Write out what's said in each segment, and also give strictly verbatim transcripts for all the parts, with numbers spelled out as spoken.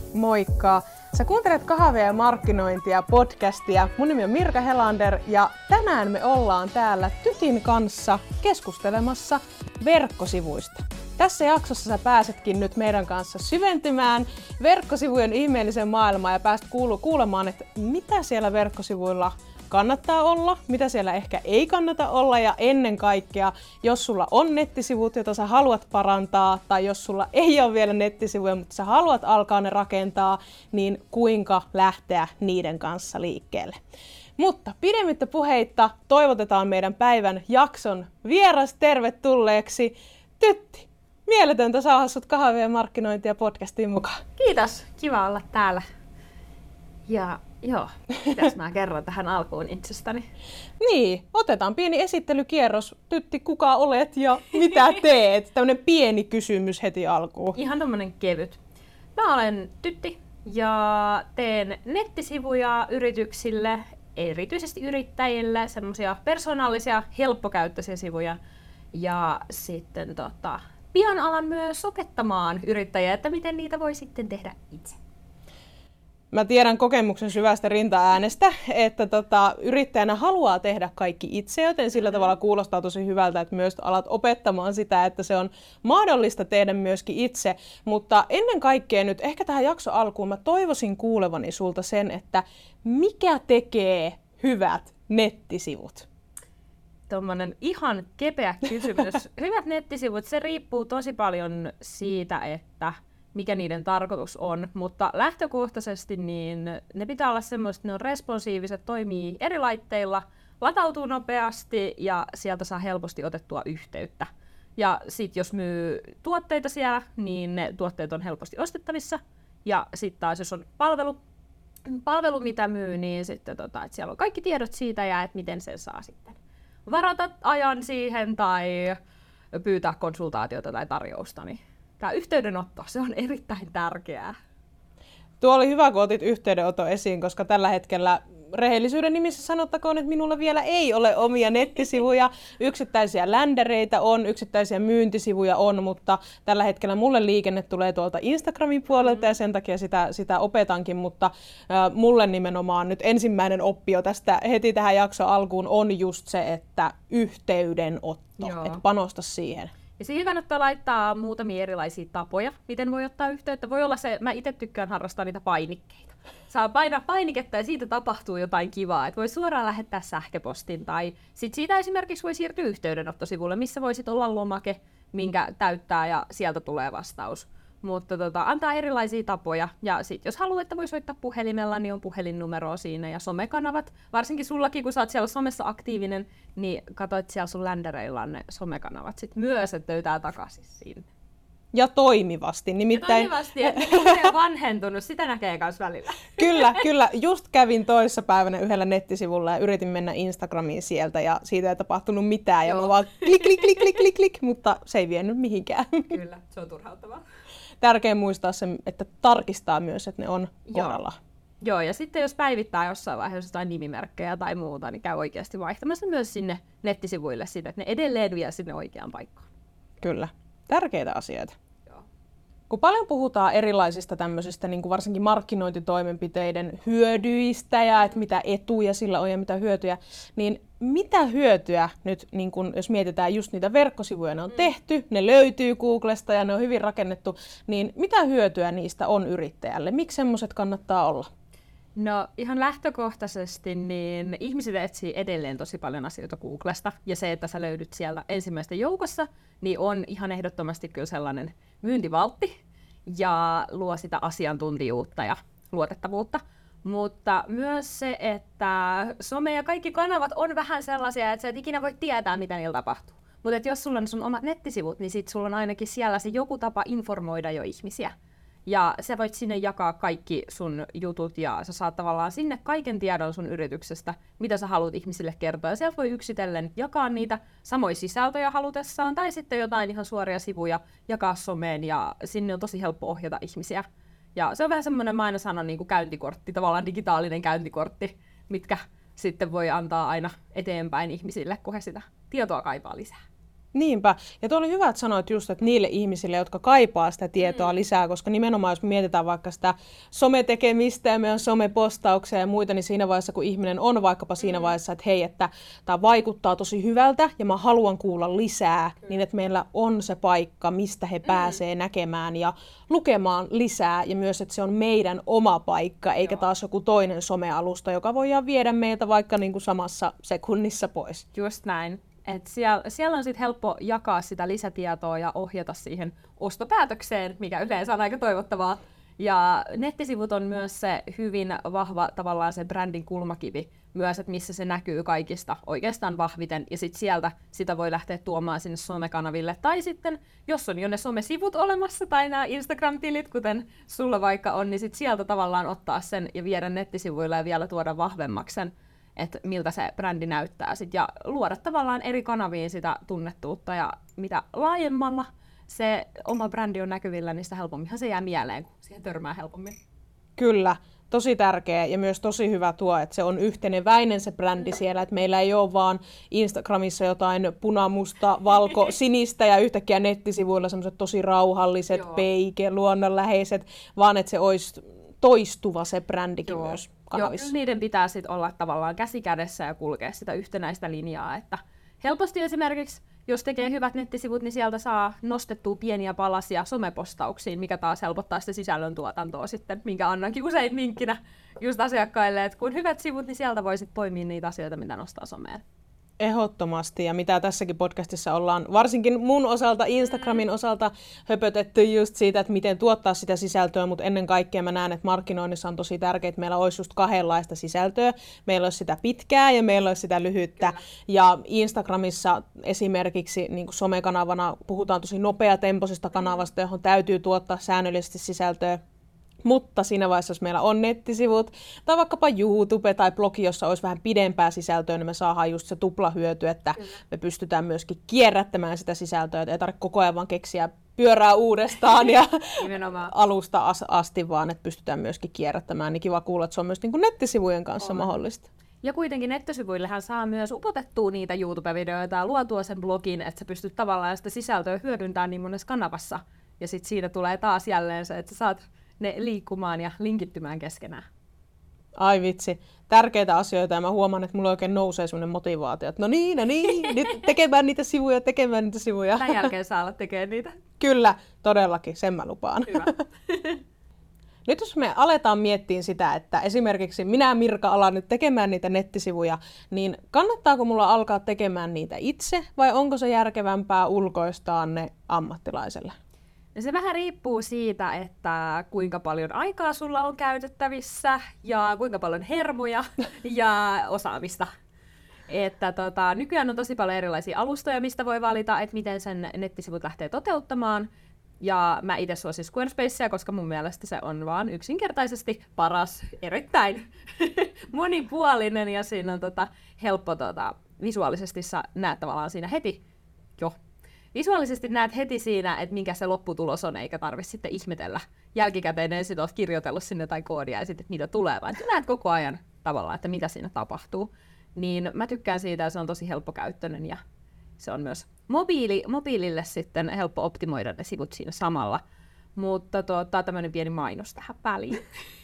Moikka! Sä kuuntelet Kahvia ja markkinointia podcastia. Mun nimi on Mirka Helander ja tänään me ollaan täällä Tytin kanssa keskustelemassa verkkosivuista. Tässä jaksossa sä pääsetkin nyt meidän kanssa syventymään verkkosivujen ihmeelliseen maailmaan ja pääset kuulemaan, että mitä siellä verkkosivuilla kannattaa olla, mitä siellä ehkä ei kannata olla ja ennen kaikkea, jos sulla on nettisivut, joita sä haluat parantaa tai jos sulla ei ole vielä nettisivuja, mutta sä haluat alkaa ne rakentaa, niin kuinka lähteä niiden kanssa liikkeelle. Mutta pidemmittä puheitta toivotetaan meidän päivän jakson vieras tervetulleeksi Tytti. Mieletöntä saada sut Kahvia ja markkinointia podcastiin mukaan. Kiitos, kiva olla täällä. Ja joo, mitäs mä kerron tähän alkuun itsestäni? Niin, otetaan pieni esittelykierros. Tytti, kuka olet ja mitä teet? Tämmönen pieni kysymys heti alkuun. Ihan tommonen kevyt. Mä olen Tytti ja teen nettisivuja yrityksille, erityisesti yrittäjille, semmosia persoonallisia, helppokäyttöisiä sivuja. Ja sitten tota, pian alan myös opettamaan yrittäjiä, että miten niitä voi sitten tehdä itse. Mä tiedän kokemuksen syvästä rintaäänestä, että tota, yrittäjänä haluaa tehdä kaikki itse, joten sillä tavalla kuulostaa tosi hyvältä, että myös alat opettamaan sitä, että se on mahdollista tehdä myöskin itse. Mutta ennen kaikkea nyt ehkä tähän jakso alkuun mä toivoisin kuulevani sulta sen, että mikä tekee hyvät nettisivut? Tuommoinen ihan kepeä kysymys. Hyvät nettisivut, se riippuu tosi paljon siitä, että mikä niiden tarkoitus on, mutta lähtökohtaisesti niin ne pitää olla semmoiset, että ne on responsiiviset, toimii eri laitteilla, latautuu nopeasti ja sieltä saa helposti otettua yhteyttä. Ja sit jos myy tuotteita siellä, niin ne tuotteet on helposti ostettavissa. Ja sitten taas jos on palvelu, palvelu mitä myy, niin sitten tota, että siellä on kaikki tiedot siitä ja että miten sen saa sitten varata ajan siihen tai pyytää konsultaatiota tai tarjousta. Niin tämä yhteydenotto, se on erittäin tärkeää. Tuo oli hyvä, kun otit yhteydenoton esiin, koska tällä hetkellä rehellisyyden nimissä sanottakoon, että minulla vielä ei ole omia nettisivuja. Yksittäisiä ländereitä on, yksittäisiä myyntisivuja on, mutta tällä hetkellä mulle liikenne tulee tuolta Instagramin puolelta ja sen takia sitä, sitä opetankin, mutta äh, mulle nimenomaan nyt ensimmäinen oppio tästä heti tähän jakson alkuun on just se, että yhteydenotto, Joo. että panosta siihen. Ja siihen kannattaa laittaa muutamia erilaisia tapoja, miten voi ottaa yhteyttä. Voi olla se, mä itse tykkään harrastaa niitä painikkeita. Saa painaa painiketta ja siitä tapahtuu jotain kivaa. Että voi suoraan lähettää sähköpostin tai sit siitä esimerkiksi voi siirtyä yhteydenottosivulle, missä voisit olla lomake, minkä täyttää ja sieltä tulee vastaus. Mutta tota, antaa erilaisia tapoja. Ja sit jos haluat, että voi soittaa puhelimella, niin on puhelinnumeroa siinä ja somekanavat. Varsinkin sullakin, kun sä oot siellä somessa aktiivinen, niin katsoit siellä sun ländereillä on ne somekanavat sit myös, että löytää takaisin sinne. Ja toimivasti. Nimittäin... Ja toimivasti, että on vanhentunut, sitä näkee myös välillä. Kyllä, kyllä. Just kävin toissa päivänä yhdellä nettisivulla ja yritin mennä Instagramiin sieltä ja siitä ei tapahtunut mitään. Joo. Ja mä vaan klik, klik, klik, klik, klik, klik, mutta se ei vienyt mihinkään. Kyllä, se on turhauttavaa. Tärkeää muistaa se, että tarkistaa myös, että ne on kohdalla. Joo, ja sitten jos päivittää jossain vaiheessa jotain nimimerkkejä tai muuta, niin käy oikeasti vaihtamassa myös sinne nettisivuille sitä, että ne edelleen vie sinne oikeaan paikkaan. Kyllä, tärkeitä asioita. Joo. Kun paljon puhutaan erilaisista tämmöisistä niin kuin varsinkin markkinointitoimenpiteiden hyödyistä ja että mitä etuja sillä on ja mitä hyötyjä, niin mitä hyötyä nyt, niin kun, jos mietitään just niitä verkkosivuja, ne on tehty, ne löytyy Googlesta ja ne on hyvin rakennettu, niin mitä hyötyä niistä on yrittäjälle? Miksi semmoiset kannattaa olla? No ihan lähtökohtaisesti niin ihmiset etsii edelleen tosi paljon asioita Googlesta ja se, että sä löydyt siellä ensimmäisten joukossa, niin on ihan ehdottomasti kyllä sellainen myyntivaltti ja luo sitä asiantuntijuutta ja luotettavuutta. Mutta myös se, että some ja kaikki kanavat on vähän sellaisia, että sä et ikinä voi tietää, mitä niillä tapahtuu. Mutta jos sulla on sun omat nettisivut, niin sit sulla on ainakin siellä se joku tapa informoida jo ihmisiä. Ja sä voit sinne jakaa kaikki sun jutut ja sä saat tavallaan sinne kaiken tiedon sun yrityksestä, mitä sä haluat ihmisille kertoa. Ja sieltä voi yksitellen jakaa niitä samoja sisältöjä halutessaan tai sitten jotain ihan suoria sivuja jakaa someen ja sinne on tosi helppo ohjata ihmisiä. Ja se on vähän semmoinen, mä aina sanon, niin kuin käyntikortti, tavallaan digitaalinen käyntikortti, mitkä sitten voi antaa aina eteenpäin ihmisille, kun he sitä tietoa kaipaa lisää. Niinpä. Ja tuo oli hyvä, että sanoit just, että niille ihmisille, jotka kaipaa sitä tietoa mm. lisää, koska nimenomaan jos me mietitään vaikka sitä sometekemistä ja meidän somepostauksia ja muita, niin siinä vaiheessa, kun ihminen on vaikkapa siinä vaiheessa, että hei, että tämä vaikuttaa tosi hyvältä ja mä haluan kuulla lisää, mm. niin että meillä on se paikka, mistä he mm. pääsee näkemään ja lukemaan lisää ja myös, että se on meidän oma paikka, eikä Joo. taas joku toinen somealusta, joka voidaan viedä meiltä vaikka niin kuin samassa sekunnissa pois. Just näin. Et siellä, siellä on sitten helppo jakaa sitä lisätietoa ja ohjata siihen ostopäätökseen, mikä yleensä on aika toivottavaa. Ja nettisivut on myös se hyvin vahva tavallaan se brändin kulmakivi myös, että missä se näkyy kaikista oikeastaan vahviten. Ja sitten sieltä sitä voi lähteä tuomaan sinne somekanaville. Tai sitten, jos on jo ne somesivut olemassa tai nämä Instagram-tilit, kuten sulla vaikka on, niin sitten sieltä tavallaan ottaa sen ja viedä nettisivuille ja vielä tuoda vahvemmaksi sen, että miltä se brändi näyttää sit, ja luoda tavallaan eri kanaviin sitä tunnettuutta, ja mitä laajemmalla se oma brändi on näkyvillä, niin sitä helpomminhan se jää mieleen, kun siihen törmää helpommin. Kyllä, tosi tärkeä ja myös tosi hyvä tuo, että se on yhteneväinen se brändi siellä, että meillä ei ole vaan Instagramissa jotain punamusta, valko, sinistä ja yhtäkkiä nettisivuilla semmoiset tosi rauhalliset, Joo. peike, luonnonläheiset, vaan että se olisi toistuva se brändikin Joo. myös kanavissa. Joo, niiden pitää sitten olla tavallaan käsi kädessä ja kulkea sitä yhtenäistä linjaa, että helposti esimerkiksi, jos tekee hyvät nettisivut, niin sieltä saa nostettua pieniä palasia somepostauksiin, mikä taas helpottaa sitä sisällöntuotantoa sitten, minkä annankin usein vinkkinä just asiakkaille, että kun hyvät sivut, niin sieltä voisit poimia niitä asioita, mitä nostaa someen. Ehdottomasti, ja mitä tässäkin podcastissa ollaan, varsinkin mun osalta, Instagramin osalta, höpötetty just siitä, että miten tuottaa sitä sisältöä, mutta ennen kaikkea mä näen, että markkinoinnissa on tosi tärkeää, että meillä olisi just kahdenlaista sisältöä. Meillä olisi sitä pitkää ja meillä olisi sitä lyhyttä. Kyllä. Ja Instagramissa esimerkiksi niin kuin somekanavana puhutaan tosi nopeatempoisesta kanavasta, johon täytyy tuottaa säännöllisesti sisältöä. Mutta siinä vaiheessa, jos meillä on nettisivut tai vaikkapa YouTube tai blogi, jossa olisi vähän pidempää sisältöä, niin me saadaan just se tuplahyöty, että Kyllä. me pystytään myöskin kierrättämään sitä sisältöä, että ei tarvitse koko ajan vaan keksiä pyörää uudestaan ja alusta asti, vaan että pystytään myöskin kierrättämään. Niin kiva kuulla, että se on myös niin kuin nettisivujen kanssa on. mahdollista. Ja kuitenkin nettisivuillehän saa myös upotettua niitä YouTube-videoita ja luotua sen blogin, että sä pystyt tavallaan sitä sisältöä hyödyntämään niin monessa kanavassa. Ja sitten siinä tulee taas jälleen se, että sä saat ne liikkumaan ja linkittymään keskenään. Ai vitsi, tärkeitä asioita, ja mä huomaan, että mulla oikein nousee semmoinen motivaatio, että no niin, no niin, nyt tekemään niitä sivuja, tekemään niitä sivuja. Tämän jälkeen saa olla tekemään niitä. Kyllä, todellakin, sen mä lupaan. Hyvä. Nyt jos me aletaan miettiä sitä, että esimerkiksi minä Mirka alan nyt tekemään niitä nettisivuja, niin kannattaako mulla alkaa tekemään niitä itse, vai onko se järkevämpää ulkoistaa ne ammattilaiselle? No se vähän riippuu siitä, että kuinka paljon aikaa sulla on käytettävissä ja kuinka paljon hermoja ja osaamista. Että tota, nykyään on tosi paljon erilaisia alustoja, mistä voi valita, että miten sen nettisivut lähtee toteuttamaan. Ja mä itse suosin Squarespacea, koska mun mielestä se on vaan yksinkertaisesti paras, erittäin monipuolinen ja siinä on tota, helppo tota, visuaalisesti sä näet tavallaan siinä heti jo. Visuaalisesti näet heti siinä, että minkä se lopputulos on, eikä tarvitse sitten ihmetellä jälkikäteen, ensin olet kirjoitellut sinne jotain koodia ja sitten niitä tulee, vaan näet koko ajan tavallaan, että mitä siinä tapahtuu. Niin mä tykkään siitä ja se on tosi helppokäyttöinen ja se on myös mobiili, mobiilille sitten helppo optimoida ne sivut siinä samalla. Mutta tuota, tämmöinen pieni mainos tähän väliin.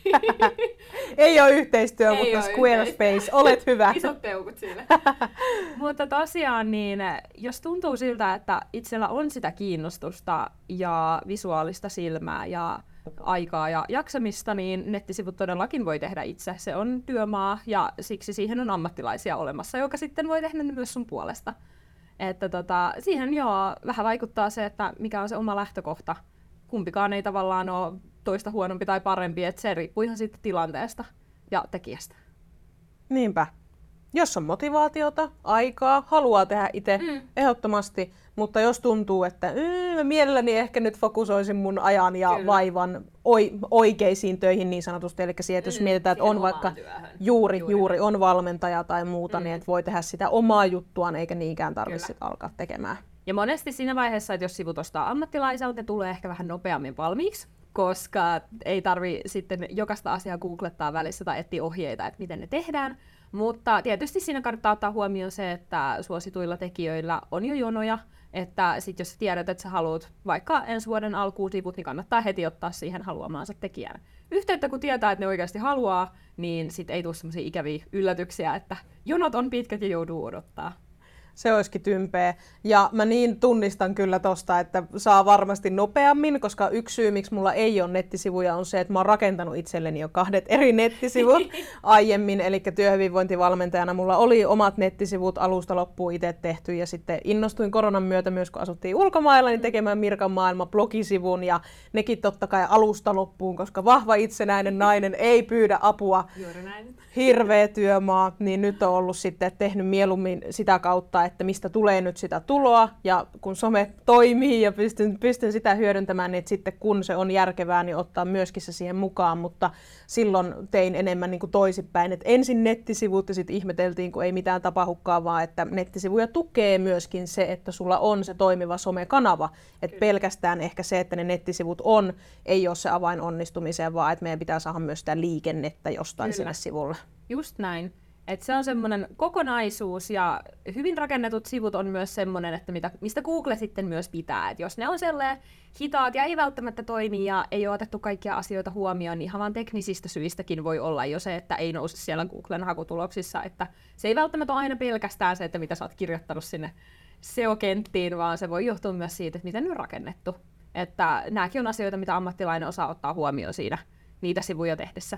Ei ole yhteistyö, Ei mutta ole Squarespace, yhteistyö. Olet hyvä. Isot peukut siinä. Mutta tosiaan, niin jos tuntuu siltä, että itsellä on sitä kiinnostusta ja visuaalista silmää ja aikaa ja jaksamista, niin nettisivut todellakin voi tehdä itse. Se on työmaa ja siksi siihen on ammattilaisia olemassa, joka sitten voi tehdä ne myös sun puolesta. Että tota, siihen joo, vähän vaikuttaa se, että mikä on se oma lähtökohta. Kumpikaan ei tavallaan ole toista huonompi tai parempi, että se riippuu ihan siitä tilanteesta ja tekijästä. Niinpä. Jos on motivaatiota, aikaa, haluaa tehdä itse, mm. ehdottomasti, mutta jos tuntuu, että mm, mä mielelläni ehkä nyt fokusoisin mun ajan ja Kyllä. vaivan oi, oikeisiin töihin niin sanotusti, eli siihen, että jos mm, mietitään, että on vaikka juuri, juuri, juuri on valmentaja tai muuta, mm. niin että voi tehdä sitä omaa juttuaan, eikä niinkään tarvitse alkaa tekemään. Ja monesti siinä vaiheessa, että jos sivut ostaa ammattilaiselta, ne tulee ehkä vähän nopeammin valmiiksi, koska ei tarvi sitten jokaista asiaa googlettaa välissä tai etsiä ohjeita, että miten ne tehdään. Mutta tietysti siinä kannattaa ottaa huomioon se, että suosituilla tekijöillä on jo jonoja, että sit jos tiedät, että sä haluat vaikka ensi vuoden alkuun sivut, niin kannattaa heti ottaa siihen haluamaansa tekijään yhteyttä, kun tietää, että ne oikeasti haluaa, niin sit ei tule semmoisia ikäviä yllätyksiä, että jonot on pitkät ja joutuu odottaa. Se olisikin tympeä. Ja mä niin tunnistan kyllä tosta, että saa varmasti nopeammin, koska yksi syy, miksi mulla ei ole nettisivuja, on se, että mä oon rakentanut itselleni jo kahdet eri nettisivut aiemmin. Eli työhyvinvointivalmentajana mulla oli omat nettisivut alusta loppuun itse tehty. Ja sitten innostuin koronan myötä myös, kun asuttiin ulkomailla, niin tekemään Mirkan maailma blogisivun. Ja nekin totta kai alusta loppuun, koska vahva itsenäinen nainen ei pyydä apua. Juuri näin. Hirveä työmaa. Niin nyt on ollut sitten tehnyt mieluummin sitä kautta, että mistä tulee nyt sitä tuloa, ja kun some toimii ja pystyn, pystyn sitä hyödyntämään, niin sitten kun se on järkevää, niin ottaa myöskin se siihen mukaan, mutta silloin tein enemmän niin kuin toisinpäin, että ensin nettisivut ja sitten ihmeteltiin, kun ei mitään tapahdukaan, vaan että nettisivuja tukee myöskin se, että sulla on se toimiva somekanava, että pelkästään ehkä se, että ne nettisivut on, ei ole se avain onnistumiseen, vaan että meidän pitää saada myös sitä liikennettä jostain Kyllä. sinne sivulle. Just näin. Et se on semmoinen kokonaisuus, ja hyvin rakennetut sivut on myös semmoinen, että mitä, mistä Google sitten myös pitää. Et jos ne on sellainen hitaat ja ei välttämättä toimi ja ei ole otettu kaikkia asioita huomioon, niin ihan vaan teknisistä syistäkin voi olla jo se, että ei nouse siellä Googlen hakutuloksissa. Että se ei välttämättä ole aina pelkästään se, että mitä sä oot kirjoittanut sinne S E O-kenttiin, vaan se voi johtua myös siitä, että miten ne on rakennettu. Että nämäkin on asioita, mitä ammattilainen osaa ottaa huomioon siinä niitä sivuja tehdessä.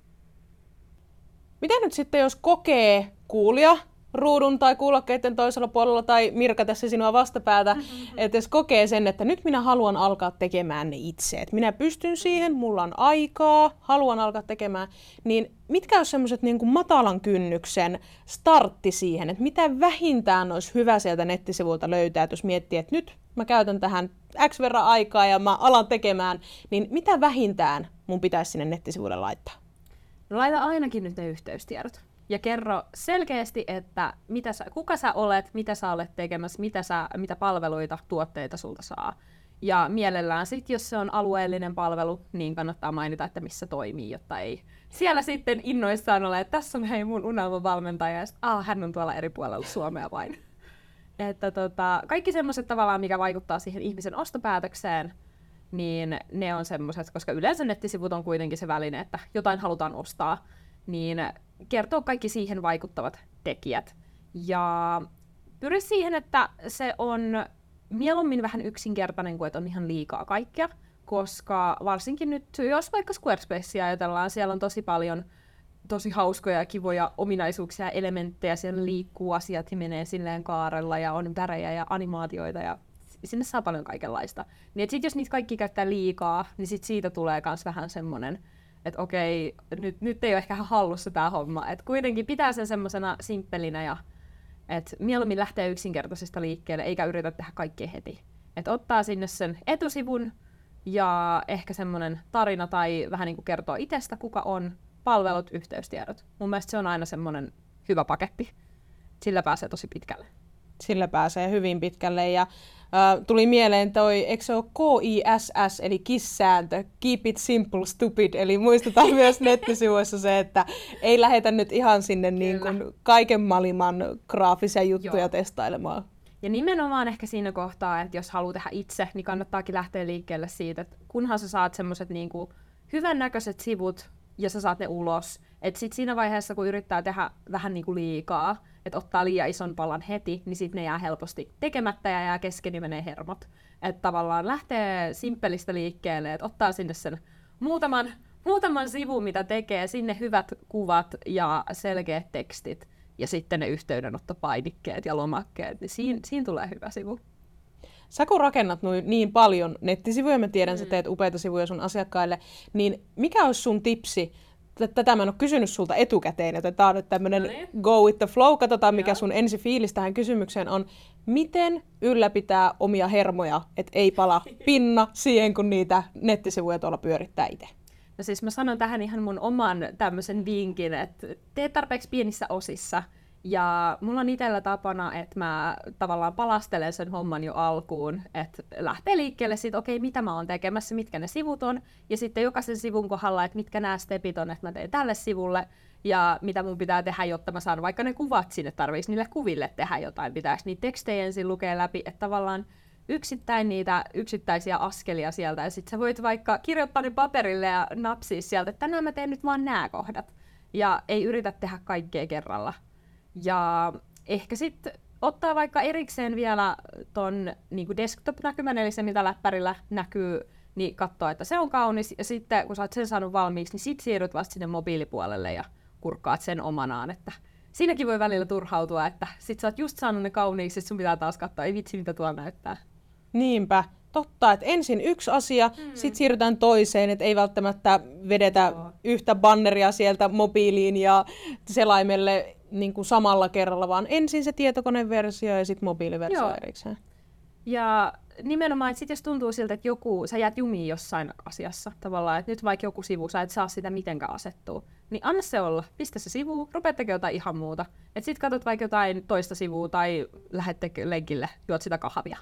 Miten nyt sitten, jos kokee kuulija ruudun tai kuulokkeiden toisella puolella, tai Mirka tässä sinua vastapäätä, mm-hmm. että jos kokee sen, että nyt minä haluan alkaa tekemään ne itse, että minä pystyn siihen, mulla on aikaa, haluan alkaa tekemään, niin mitkä on semmoiset niin kuin matalan kynnyksen startti siihen, että mitä vähintään olisi hyvä sieltä nettisivuilta löytää, että jos miettii, että nyt mä käytän tähän X verran aikaa ja mä alan tekemään, niin mitä vähintään mun pitäisi sinne nettisivuille laittaa? No laita ainakin nyt ne yhteystiedot ja kerro selkeästi, että mitä sä, kuka sä olet, mitä sä olet tekemässä, mitä, sä, mitä palveluita, tuotteita sulta saa. Ja mielellään sitten, jos se on alueellinen palvelu, niin kannattaa mainita, että missä toimii, jotta ei siellä sitten innoissaan ole, että tässä on hei mun unelmavalmentaja, ja sitten, ah, hän on tuolla eri puolella Suomea vain. Että tota, kaikki semmoiset tavallaan, mikä vaikuttaa siihen ihmisen ostopäätökseen, niin ne on semmoiset, koska yleensä nettisivut on kuitenkin se väline, että jotain halutaan ostaa, niin kertoo kaikki siihen vaikuttavat tekijät. Ja pyri siihen, että se on mieluummin vähän yksinkertainen kuin että on ihan liikaa kaikkea, koska varsinkin nyt, jos vaikka Squarespacea ajatellaan, siellä on tosi paljon tosi hauskoja ja kivoja ominaisuuksia ja elementtejä, siellä liikkuu asiat ja menee silleen kaarella ja on värejä ja animaatioita ja sinne saa paljon kaikenlaista. Niin sit jos niitä kaikki käyttää liikaa, niin sit siitä tulee myös vähän semmoinen, että okei, nyt, nyt ei ole ehkä hallussa tämä homma. Et kuitenkin pitää sen semmoisena simppelinä ja että mieluummin lähtee yksinkertaisesta liikkeelle, eikä yritä tehdä kaikkea heti. Että ottaa sinne sen etusivun ja ehkä semmoinen tarina tai vähän niin kuin kertoo itsestä, kuka on, palvelut, yhteystiedot. Mun mielestä se on aina semmoinen hyvä paketti. Sillä pääsee tosi pitkälle. Sillä pääsee hyvin pitkälle. Ja äh, tuli mieleen toi, eikö se ole K I S S, eli K I S-sääntö, Keep it simple, stupid, eli muistetaan myös nettisivuissa se, että ei lähetä nyt ihan sinne niin kuin kaiken maailman graafisia juttuja Joo. testailemaan. Ja nimenomaan ehkä siinä kohtaa, että jos haluaa tehdä itse, niin kannattaakin lähteä liikkeelle siitä, että kunhan sä saat semmoiset niin kuin hyvännäköiset sivut ja sä saat ne ulos, että sit siinä vaiheessa, kun yrittää tehdä vähän niin kuin liikaa, että ottaa liian ison palan heti, niin sitten ne jää helposti tekemättä ja jää kesken ja menee hermot. Että tavallaan lähtee simppelistä liikkeelle, että ottaa sinne sen muutaman, muutaman sivun, mitä tekee, sinne hyvät kuvat ja selkeät tekstit ja sitten ne yhteydenottopainikkeet ja lomakkeet, niin siinä, siinä tulee hyvä sivu. Sä kun rakennat niin paljon nettisivuja, mä tiedän, mm. sä teet upeita sivuja sun asiakkaille, niin mikä olisi sun tipsi? Tätä mä en ole kysynyt sulta etukäteen, joten tää on nyt tämmönen no niin. go with the flow. Katsotaan, mikä sun ensi fiilis tähän kysymykseen on. Miten ylläpitää omia hermoja, et ei pala pinna siihen, kun niitä nettisivuja tuolla pyörittää itse? No siis mä sanon tähän ihan mun oman tämmöisen vinkin, että tee tarpeeksi pienissä osissa Ja mulla on itsellä tapana, että mä tavallaan palastelen sen homman jo alkuun, että lähtee liikkeelle siitä, okei, mitä mä oon tekemässä, mitkä ne sivut on, ja sitten jokaisen sivun kohdalla, että mitkä nämä stepit on, että mä teen tälle sivulle, ja mitä mun pitää tehdä, jotta mä saan vaikka ne kuvat sinne, tarviiko niille kuville tehdä jotain, pitääkö niitä tekstejä ensin lukea läpi, että tavallaan yksittäin niitä yksittäisiä askelia sieltä, ja sit sä voit vaikka kirjoittaa ne paperille ja napsia sieltä, että tänään mä teen nyt vaan nämä kohdat, ja ei yritä tehdä kaikkea kerralla. Ja ehkä sitten ottaa vaikka erikseen vielä ton niin desktop-näkymän, eli se mitä läppärillä näkyy, niin katsoa, että se on kaunis, ja sitten kun sä oot sen saanut valmiiksi, niin sit siirryt vasta sinne mobiilipuolelle ja kurkkaat sen omanaan, että siinäkin voi välillä turhautua, että sit sä oot just saanut ne kauniiksi, sit sun pitää taas katsoa, ei vitsi mitä tuolla näyttää. Niinpä. Totta, että ensin yksi asia, mm. sitten siirrytään toiseen, että ei välttämättä vedetä Joo. yhtä banneria sieltä mobiiliin ja selaimelle niin kuin samalla kerralla, vaan ensin se tietokoneversio ja sitten mobiiliversio Joo. erikseen. Ja nimenomaan, että sit jos tuntuu siltä, että joku, sä jäät jumiin jossain asiassa tavallaan, että nyt vaikka joku sivu, sä et saa sitä mitenkään asettua, niin anna se olla, pistä se sivuun, rupea tekemään jotain ihan muuta. Että sit katsot vaikka jotain toista sivua tai lähdet lenkille, juot sitä kahvia.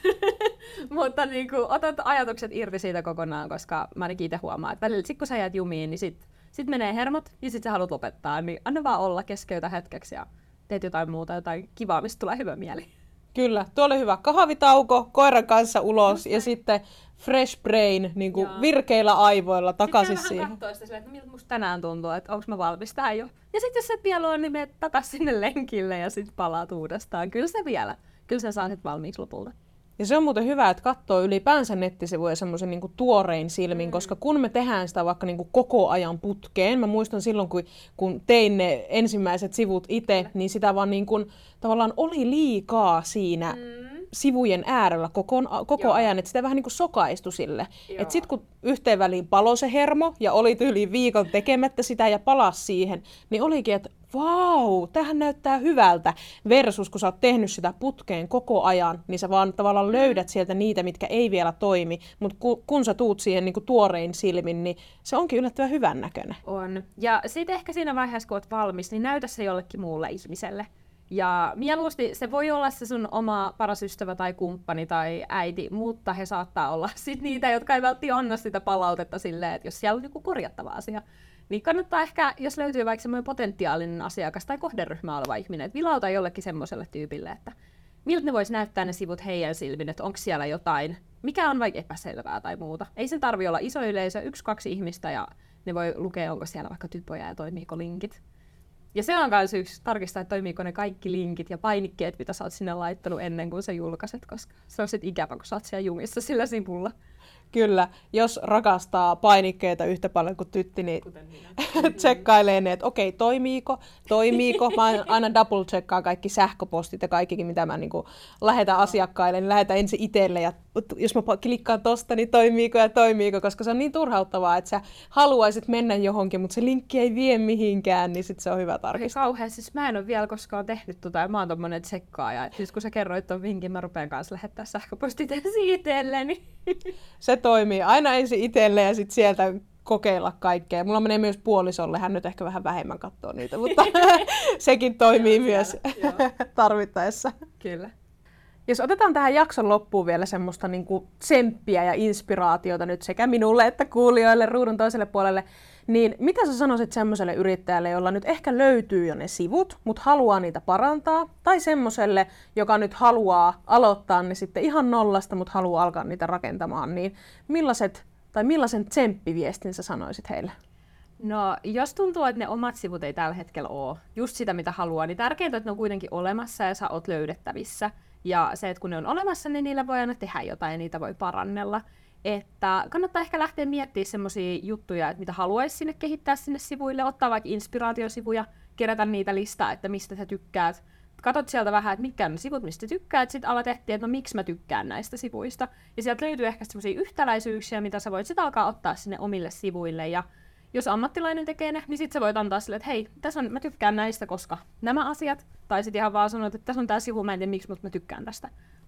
Mutta niin kuin, otat ajatukset irti siitä kokonaan, koska mä ainakin itse huomaan, että välillä sit kun sä jäät jumiin, niin sit, sit menee hermot ja sit sä haluat lopettaa, niin anna vaan olla, keskeytä hetkeksi ja teet jotain muuta, jotain kivaa, mistä tulee hyvä mieli. Kyllä, tuo oli hyvä. Kahvitauko, koiran kanssa ulos okay. ja sitten fresh brain, niin kuin virkeillä aivoilla takaisin siihen. Sitten vähän katsoo sitä, että miltä musta tänään tuntuu, että onko mä valmis tähän jo. Ja sitten jos et vielä ole, niin menet takaisin sinne lenkille ja sitten palaat uudestaan. Kyllä se vielä. Kyllä sä saat nyt valmiiksi lopulta. Ja se on muuten hyvä, että katsoo ylipäänsä nettisivuja semmoisen niin kuin tuorein silmin, mm. koska kun me tehdään sitä vaikka niin kuin koko ajan putkeen, mä muistan silloin, kun, kun tein ne ensimmäiset sivut itse, niin sitä vaan niin kuin, tavallaan oli liikaa siinä mm. sivujen äärellä koko, koko ajan, että sitä vähän niin kuin sokaistui sille. Että sitten kun yhteen väliin paloi se hermo ja oli yli viikon tekemättä sitä ja palasi siihen, niin olikin, että vau, tämähän näyttää hyvältä, versus kun sä oot tehnyt sitä putkeen koko ajan, niin sä vaan tavallaan löydät sieltä niitä, mitkä ei vielä toimi, mutta ku, kun sä tuut siihen niin kuin tuorein silmin, niin se onkin yllättävän hyvän näköinen. On. Ja sitten ehkä siinä vaiheessa, kun oot valmis, niin näytä se jollekin muulle ihmiselle. Ja mieluusti se voi olla se sun oma paras ystävä tai kumppani tai äiti, mutta he saattaa olla sit niitä, jotka ei välttämättä anna sitä palautetta silleen, että jos siellä on joku korjattava asia. Niin kannattaa ehkä, jos löytyy vaikka semmoinen potentiaalinen asiakas tai kohderyhmä oleva ihminen, että vilauta jollekin semmoiselle tyypille, että miltä ne vois näyttää ne sivut heidän silmin, että onko siellä jotain, mikä on vaikka epäselvää tai muuta. Ei sen tarvi olla iso yleisö, yksi, kaksi ihmistä ja ne voi lukea, onko siellä vaikka typoja ja toimiiko linkit. Ja se on myös yksi tarkistaa, että toimiiko ne kaikki linkit ja painikkeet, mitä sä oot sinne laittanut ennen kuin sä julkaiset, koska se on sit ikävä, kun sä oot siellä jumissa sillä sivulla. Kyllä, jos rakastaa painikkeita yhtä paljon kuin tytti, niin tsekkailee ne, että okei, toimiiko, toimiiko. Mä aina double-tsekkaan kaikki sähköpostit ja kaikkikin, mitä mä niin kuin lähetän asiakkaille, niin lähetän ensin itselle. Ja jos mä klikkaan tosta, niin toimiiko ja toimiiko, koska se on niin turhauttavaa, että sä haluaisit mennä johonkin, mutta se linkki ei vie mihinkään, niin sit se on hyvä tarkistaa. Kauhean, siis mä en ole vielä koskaan tehnyt tota, ja mä oon tommonen tsekkaaja. Siis kun sä kerroit ton vinkin, mä rupean kanssa lähettää sähköpostit ensin itselleni. Se toimii aina ensin itselle ja sitten sieltä kokeilla kaikkea. Mulla menee myös puolisolle, hän nyt ehkä vähän vähemmän katsoo niitä, mutta sekin toimii myös tarvittaessa. Kyllä. Jos otetaan tähän jakson loppuun vielä semmoista niin kuin tsemppiä ja inspiraatiota nyt sekä minulle että kuulijoille ruudun toiselle puolelle, niin mitä sä sanoisit semmoiselle yrittäjälle, jolla nyt ehkä löytyy jo ne sivut, mutta haluaa niitä parantaa, tai semmoiselle, joka nyt haluaa aloittaa ne sitten ihan nollasta, mutta haluaa alkaa niitä rakentamaan, niin millaiset, tai millaisen tsemppiviestin sä sanoisit heille? No, jos tuntuu, että ne omat sivut ei tällä hetkellä ole just sitä, mitä haluaa, niin tärkeintä, että ne on kuitenkin olemassa ja sä oot löydettävissä. Ja se, että kun ne on olemassa, niin niillä voi aina tehdä jotain ja niitä voi parannella. Että kannattaa ehkä lähteä miettimään semmoisia juttuja, että mitä haluaisi sinne kehittää sinne sivuille, ottaa vaikka inspiraatiosivuja, kerätä niitä listaa, että mistä sä tykkäät. Katot sieltä vähän, että mitkä on ne sivut, mistä tykkäät, sitten alat ehtiä, että no miksi mä tykkään näistä sivuista. Ja sieltä löytyy ehkä semmoisia yhtäläisyyksiä, mitä sä voit sitten alkaa ottaa sinne omille sivuille. Ja jos ammattilainen tekee ne, niin sitten sä voit antaa sille, että hei, tässä on, mä tykkään näistä, koska nämä asiat. Tai sitten ihan vaan sanoa, että tässä on tää sivu, mä en tiedä miksi, mutta mä tykkään tästä.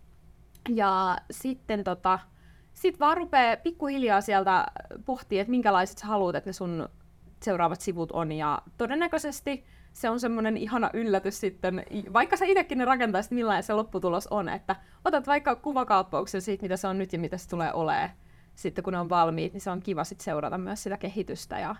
Ja sitten tota, sit vaan rupee pikkuhiljaa sieltä pohtimaan, että minkälaiset sä haluat, että ne sun seuraavat sivut on. Ja todennäköisesti se on semmoinen ihana yllätys sitten, vaikka sä itsekin ne rakentaisit, millainen se lopputulos on, että otat vaikka kuvakaappauksen siitä, mitä se on nyt ja mitä se tulee olemaan. Sitten kun ne on valmiit, niin se on kiva sit seurata myös sitä kehitystä. Ja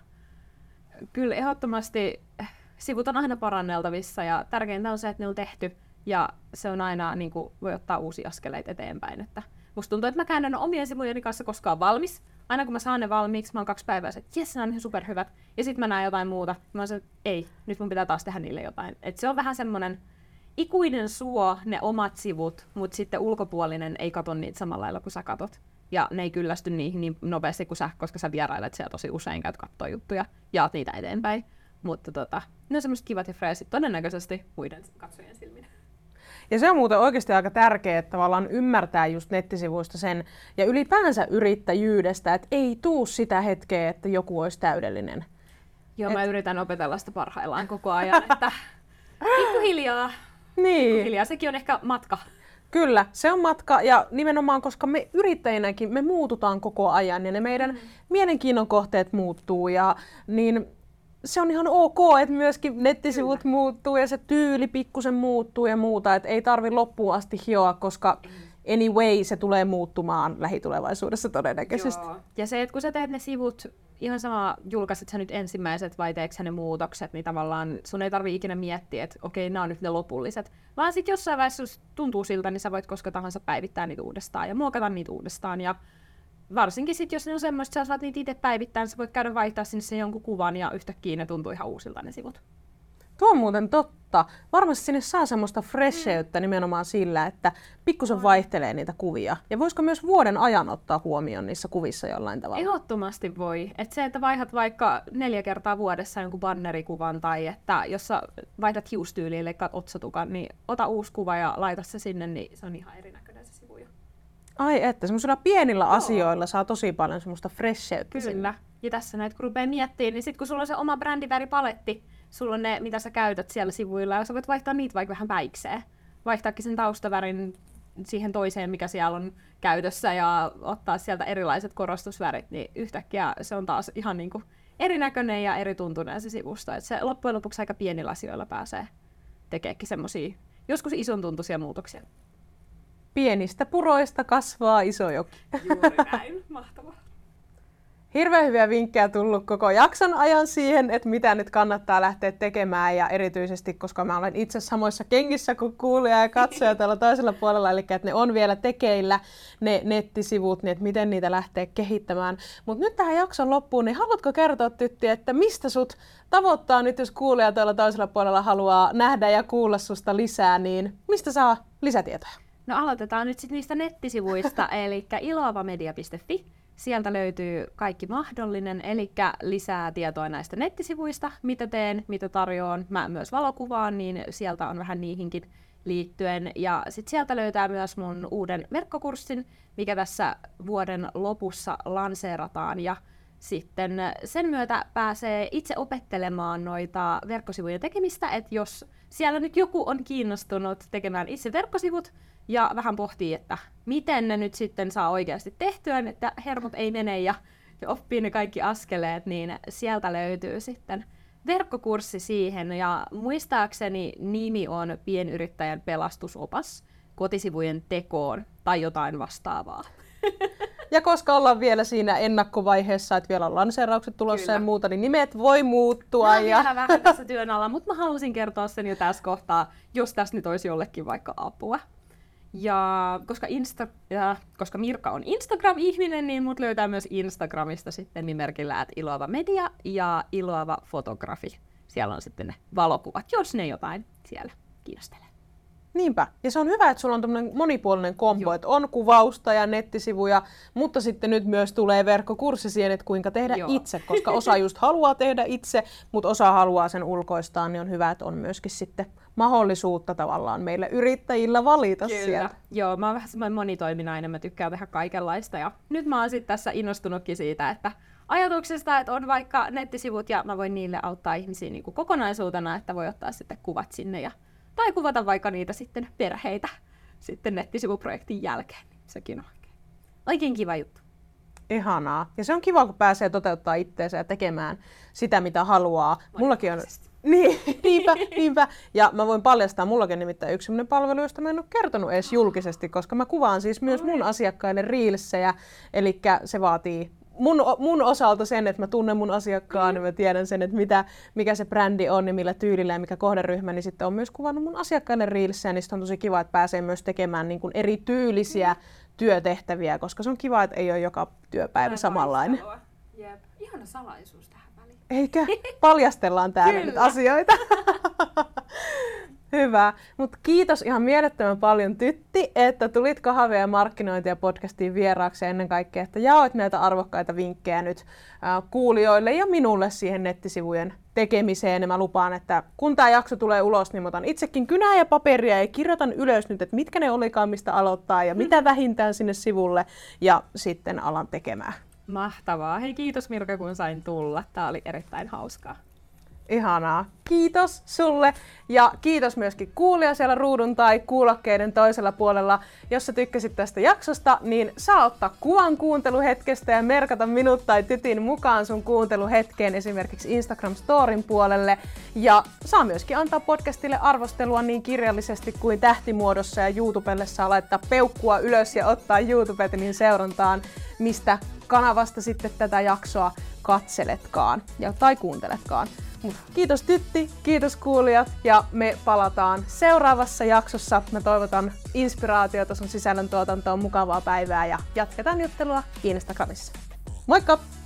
kyllä ehdottomasti sivut on aina paranneltavissa ja tärkeintä on se, että ne on tehty ja se on aina, niin kuin, voi ottaa uusia askeleita eteenpäin. Että musta tuntuu, että mä käännän omien sivujeni kanssa koskaan valmis. Aina kun mä saan ne valmiiksi, mä oon kaksi päivää se, että jes, nämä on ihan superhyvät. Ja sit mä näen jotain muuta. Mä oon se, että ei, nyt mun pitää taas tehdä niille jotain. Et se on vähän semmonen ikuinen suo, ne omat sivut, mutta sitten ulkopuolinen ei kato niitä samalla lailla kuin sä katot. Ja ne ei kyllästy niihin niin nopeasti kuin sä, koska sä vierailet siellä tosi usein, käyt kattoo juttuja, jaat niitä eteenpäin. Mutta tota, ne on semmoiset kivat ja freesit todennäköisesti muiden katsojien silmin. Ja se on muuten oikeasti aika tärkeää, että tavallaan ymmärtää just nettisivuista sen ja ylipäänsä yrittäjyydestä, että ei tuu sitä hetkeä, että joku olisi täydellinen. Joo, Et... mä yritän opetella sitä parhaillaan koko ajan, että pikkuhiljaa, niin. pikkuhiljaa, sekin on ehkä matka. Kyllä, se on matka ja nimenomaan, koska me yrittäjinäkin me muututaan koko ajan ja ne meidän mm. mielenkiinnon kohteet muuttuu ja niin se on ihan ok, että myöskin nettisivut Kyllä. muuttuu ja se tyyli pikkusen muuttuu ja muuta, että ei tarvi loppuun asti hioa, koska anyway se tulee muuttumaan lähitulevaisuudessa todennäköisesti. Joo. Ja se, että kun sä teet ne sivut, ihan sama julkaiset sä nyt ensimmäiset vai teekö sä ne muutokset, niin tavallaan sun ei tarvi ikinä miettiä, että okei, nämä on nyt ne lopulliset. Vaan sit jossain vaiheessa jos tuntuu siltä, niin sä voit koska tahansa päivittää niitä uudestaan ja muokata niitä uudestaan. Ja varsinkin sit, jos ne on semmoista, että sä saat niitä itse päivittää, niin sä voit käydä vaihtaa sinne sen jonkun kuvan ja yhtäkkiä ne tuntuu ihan uusilta ne sivut. Tuo on muuten totta. Varmasti sinne saa semmoista fresheyttä nimenomaan sillä, että pikkusen vaihtelee niitä kuvia. Ja voisiko myös vuoden ajan ottaa huomioon niissä kuvissa jollain tavalla? Ehdottomasti voi. Et se, että vaihdat vaikka neljä kertaa vuodessa jonkun bannerikuvan tai että jos sä vaihdat hiustyyliä, leikkaat otsatukan, niin ota uusi kuva ja laita se sinne, niin se on ihan erinäköinen se sivu jo. Ai että, semmoisilla pienillä Joo. asioilla saa tosi paljon semmoista fresheyttä. Kyllä. Sinne. Ja tässä näitä kun rupeaa miettimään, niin sit kun sulla on se oma brändiväripaletti, sulla on ne, mitä sä käytät siellä sivuilla, ja sä voit vaihtaa niitä vaikka vähän päikseen. Vaihtaakin sen taustavärin siihen toiseen, mikä siellä on käytössä, ja ottaa sieltä erilaiset korostusvärit, niin yhtäkkiä se on taas ihan niin kuin erinäköinen ja erituntunen se sivusto. Et se loppujen lopuksi aika pienillä asioilla pääsee tekeekin semmosia joskus ison tuntuisia muutoksia. Pienistä puroista kasvaa iso joki. Juuri näin, mahtavaa. Hirveän hyviä vinkkejä tullut koko jakson ajan siihen, että mitä nyt kannattaa lähteä tekemään ja erityisesti, koska mä olen itse samoissa kengissä kuin kuulija ja katsoja tällä toisella puolella, eli että ne on vielä tekeillä ne nettisivut, niin että miten niitä lähtee kehittämään. Mutta nyt tähän jakson loppuun, niin haluatko kertoa Tytti, että mistä sut tavoittaa nyt, jos kuulija tuolla toisella puolella haluaa nähdä ja kuulla susta lisää, niin mistä saa lisätietoja? No aloitetaan nyt sitten niistä nettisivuista, eli iloavamedia piste fi. Sieltä löytyy kaikki mahdollinen, eli lisää tietoa näistä nettisivuista, mitä teen, mitä tarjoan. Mä myös valokuvaan, niin sieltä on vähän niihinkin liittyen. Ja sitten sieltä löytää myös mun uuden verkkokurssin, mikä tässä vuoden lopussa lanseerataan. Ja sitten sen myötä pääsee itse opettelemaan noita verkkosivujen tekemistä, että jos siellä nyt joku on kiinnostunut tekemään itse verkkosivut, ja vähän pohtii, että miten ne nyt sitten saa oikeasti tehtyä, että hermot ei mene ja oppii ne kaikki askeleet, niin sieltä löytyy sitten verkkokurssi siihen. Ja muistaakseni nimi on Pienyrittäjän pelastusopas kotisivujen tekoon tai jotain vastaavaa. Ja koska ollaan vielä siinä ennakkovaiheessa, että vielä on lanseeraukset tulossa Kyllä. ja muuta, niin nimet voi muuttua. Mä ja... vielä vähän tässä työn alla, mutta mä halusin kertoa sen jo tässä kohtaa, jos tässä nyt olisi jollekin vaikka apua. Ja koska, Insta, ja koska Mirka on Instagram-ihminen, niin mut löytää myös Instagramista sitten nimerkillä että iloava media ja iloava fotografi. Siellä on sitten ne valokuvat, jos ne jotain siellä kiinnostelee. Niinpä. Ja se on hyvä, että sulla on tämmöinen monipuolinen kombo, Joo. että on kuvausta ja nettisivuja, mutta sitten nyt myös tulee verkkokurssi siihen, että kuinka tehdä Joo. itse, koska osa just haluaa tehdä itse, mutta osa haluaa sen ulkoistaan, niin on hyvä, että on myöskin sitten mahdollisuutta tavallaan meille yrittäjillä valita Kyllä. sieltä. Joo, mä oon vähän semmoinen monitoiminainen, mä tykkään tehdä kaikenlaista ja nyt mä oon sitten tässä innostunutkin siitä, että ajatuksesta, että on vaikka nettisivut ja mä voin niille auttaa ihmisiä niin kuin kokonaisuutena, että voi ottaa sitten kuvat sinne ja tai kuvata vaikka niitä sitten perheitä sitten nettisivuprojektin jälkeen. Sekin on oikein, oikein kiva juttu. Ihanaa. Ja se on kiva, kun pääsee toteuttaa itteensä ja tekemään sitä, mitä haluaa. Mullakin on... Niin, niinpä, niinpä. Ja mä voin paljastaa, mullakin nimittäin yksi sellainen palvelu, josta mä en ole kertonut edes julkisesti, koska mä kuvaan siis myös mun asiakkaille reelsejä. Eli se vaatii mun, mun osalta sen, että mä tunnen mun asiakkaan, mm. ja mä tiedän sen, että mitä, mikä se brändi on ja millä tyylillä ja mikä kohderyhmä, niin sitten on myös kuvannut mun asiakkaille reelsejä, niin on tosi kiva, että pääsee myös tekemään niin kuin eri tyylisiä mm. työtehtäviä, koska se on kiva, että ei ole joka työpäivä samanlainen. Jep. Ihana salaisuus tähän väliin. Eikä? Paljastellaan täällä nyt asioita. Hyvä. Mutta kiitos ihan mielettömän paljon, Tytti, että tulit Kahvia ja markkinointia podcastiin vieraaksi ja ennen kaikkea, että jaoit näitä arvokkaita vinkkejä nyt äh, kuulijoille ja minulle siihen nettisivujen tekemiseen. Ja mä lupaan, että kun tämä jakso tulee ulos, niin mä otan itsekin kynää ja paperia ja kirjoitan ylös nyt, että mitkä ne olikaan, mistä aloittaa ja mitä vähintään sinne sivulle ja sitten alan tekemään. Mahtavaa. Hei, kiitos Mirka, kun sain tulla. Tää oli erittäin hauskaa. Ihanaa. Kiitos sulle ja kiitos myöskin kuulija siellä ruudun tai kuulokkeiden toisella puolella. Jos sä tykkäsit tästä jaksosta, niin saa ottaa kuvan kuunteluhetkestä ja merkata minut tai Tytin mukaan sun kuunteluhetkeen esimerkiksi Instagram-storin puolelle. Ja saa myöskin antaa podcastille arvostelua niin kirjallisesti kuin tähtimuodossa ja YouTubelle saa laittaa peukkua ylös ja ottaa YouTubetin seurantaan, mistä kanavasta sitten tätä jaksoa katseletkaan ja, tai kuunteletkaan. Mut kiitos Tytti, kiitos kuulijat ja me palataan seuraavassa jaksossa. Mä toivotan inspiraatiota sun sisällöntuotantoon, mukavaa päivää ja jatketaan juttelua Instagramissa. Moikka!